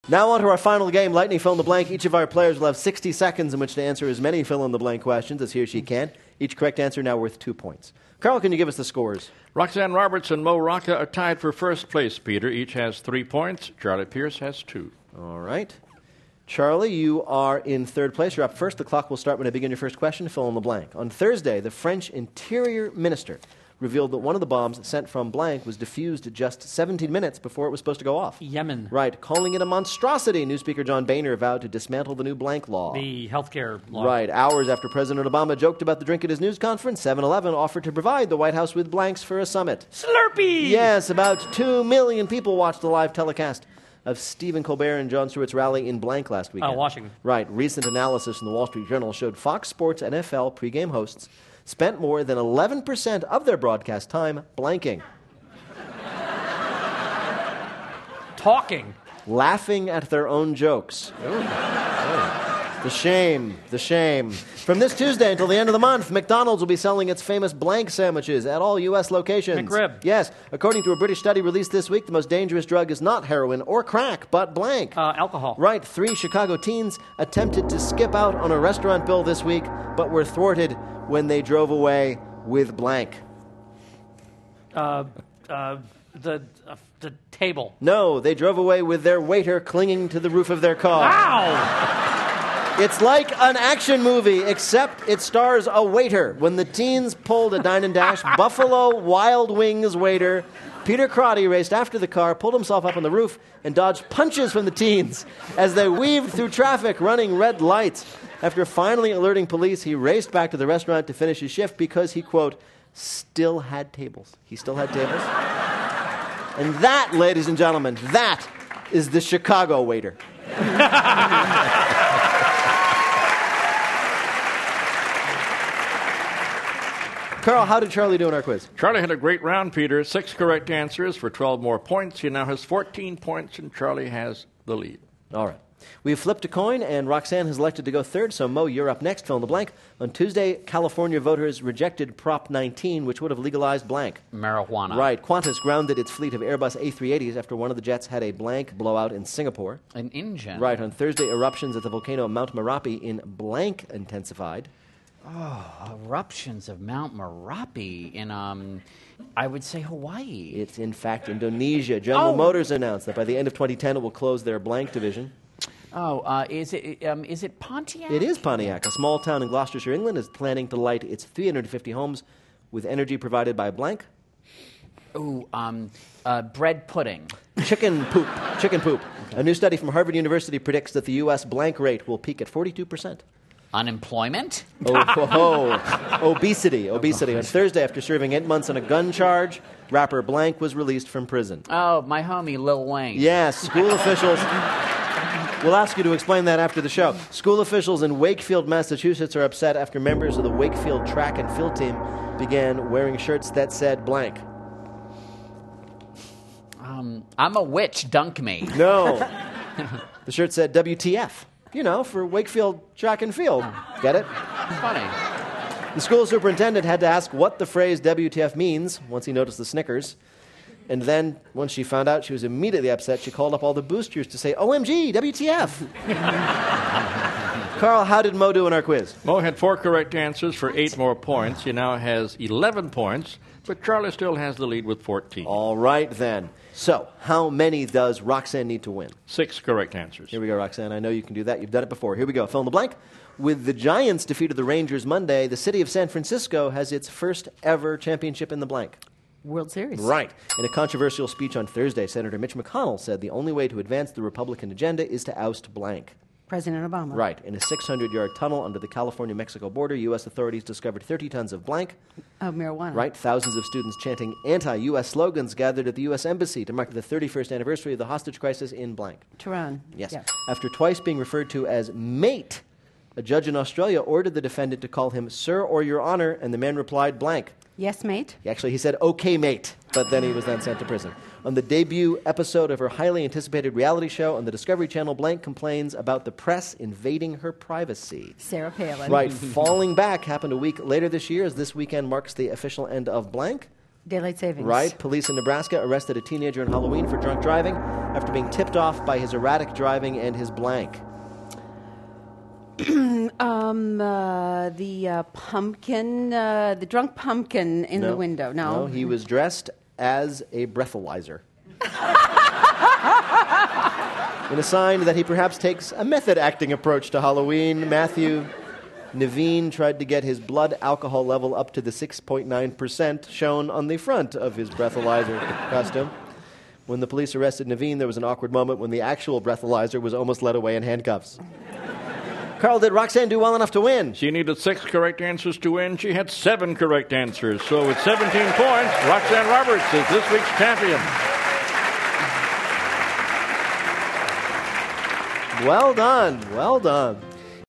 Now on to our final game, Lightning Fill in the Blank. Each of our players will have 60 seconds in which to answer as many fill-in-the-blank questions as he or she can. Each correct answer now worth 2 points. Carl, can you give us the scores? Roxanne Roberts and Mo Rocca are tied for first place, Peter. Each has 3 points. Charlie Pierce has 2. All right. Charlie, you are in third place. You're up first. The clock will start when I begin your first question. Fill in the blank. On Thursday, the French Interior Minister revealed that one of the bombs sent from blank was defused just 17 minutes before it was supposed to go off. Yemen. Right. Calling it a monstrosity, new Speaker John Boehner vowed to dismantle the new blank law. The healthcare law. Right. Hours after President Obama joked about the drink at his news conference, 7-Eleven offered to provide the White House with blanks for a summit. Slurpee! Yes, about 2 million people watched the live telecast of Stephen Colbert and Jon Stewart's rally in blank last weekend. Oh, Washington. Right. Recent analysis in the Wall Street Journal showed Fox Sports NFL pregame hosts spent more than 11% of their broadcast time blanking. Talking. Laughing at their own jokes. The shame, the shame. From this Tuesday until the end of the month, McDonald's will be selling its famous blank sandwiches at all U.S. locations. McRib. Yes. According to a British study released this week, the most dangerous drug is not heroin or crack, but blank. Alcohol. Right. 3 Chicago teens attempted to skip out on a restaurant bill this week, but were thwarted when they drove away with blank. The table. No, they drove away with their waiter clinging to the roof of their car. Ow! It's like an action movie, except it stars a waiter. When the teens pulled a Dine and Dash Buffalo Wild Wings waiter, Peter Crotty raced after the car, pulled himself up on the roof, and dodged punches from the teens as they weaved through traffic, running red lights. After finally alerting police, he raced back to the restaurant to finish his shift because he, quote, still had tables. He still had tables. And that, ladies and gentlemen, that is the Chicago waiter. Carl, how did Charlie do in our quiz? Charlie had a great round, Peter. 6 correct answers for 12 more points. He now has 14 points, and Charlie has the lead. All right. We've flipped a coin, and Roxanne has elected to go third, so Mo, you're up next. Fill in the blank. On Tuesday, California voters rejected Prop 19, which would have legalized blank. Marijuana. Right. Qantas grounded its fleet of Airbus A380s after one of the jets had a blank blowout in Singapore. An engine. Right. On Thursday, eruptions at the volcano Mount Merapi in blank intensified. Oh, eruptions of Mount Merapi in, I would say Hawaii. It's, in fact, Indonesia. General Motors announced that by the end of 2010, it will close their blank division. Oh, is it Pontiac? It is Pontiac. A small town in Gloucestershire, England, is planning to light its 350 homes with energy provided by blank. Ooh, bread pudding. Chicken poop. Chicken poop. Okay. A new study from Harvard University predicts that the U.S. blank rate will peak at 42%. Unemployment? Obesity. Obesity. On Thursday, after serving 8 months on a gun charge, rapper Blank was released from prison. Oh, my homie Lil Wayne. Yes, school officials... We'll ask you to explain that after the show. School officials in Wakefield, Massachusetts are upset after members of the Wakefield track and field team began wearing shirts that said blank. I'm a witch, dunk me. No. The shirt said WTF. You know, for Wakefield track and field. Get it? Funny. The school superintendent had to ask what the phrase WTF means once he noticed the snickers. And then, once she found out, she was immediately upset. She called up all the boosters to say, OMG, WTF. Carl, how did Mo do in our quiz? Mo had 4 correct answers for 8 more points. He now has 11 points, but Charlie still has the lead with 14. All right, then. So, how many does Roxanne need to win? 6 correct answers. Here we go, Roxanne. I know you can do that. You've done it before. Here we go. Fill in the blank. With the Giants defeated the Rangers Monday, the city of San Francisco has its first ever championship in the blank. World Series. Right. In a controversial speech on Thursday, Senator Mitch McConnell said the only way to advance the Republican agenda is to oust blank. President Obama. Right. In a 600-yard tunnel under the California-Mexico border, U.S. authorities discovered 30 tons of blank. Of marijuana. Right. Thousands of students chanting anti-U.S. slogans gathered at the U.S. Embassy to mark the 31st anniversary of the hostage crisis in blank. Tehran. Yes. Yeah. After twice being referred to as mate, a judge in Australia ordered the defendant to call him sir or your honor, and the man replied blank. Yes, mate. Actually, he said, okay, mate, but then he was then sent to prison. On the debut episode of her highly anticipated reality show on the Discovery Channel, Blank complains about the press invading her privacy. Sarah Palin. Right. Falling Back happened a week later this year, as this weekend marks the official end of Blank. Daylight savings. Right. Police in Nebraska arrested a teenager on Halloween for drunk driving after being tipped off by his erratic driving and his blank. The pumpkin, the drunk pumpkin in the window. No. He was dressed as a breathalyzer. In a sign that he perhaps takes a method-acting approach to Halloween, Matthew Naveen tried to get his blood alcohol level up to the 6.9% shown on the front of his breathalyzer costume. When the police arrested Naveen, there was an awkward moment when the actual breathalyzer was almost led away in handcuffs. Carl, did Roxanne do well enough to win? She needed 6 correct answers to win. She had 7 correct answers. So with 17 points, Roxanne Roberts is this week's champion. Well done. Well done.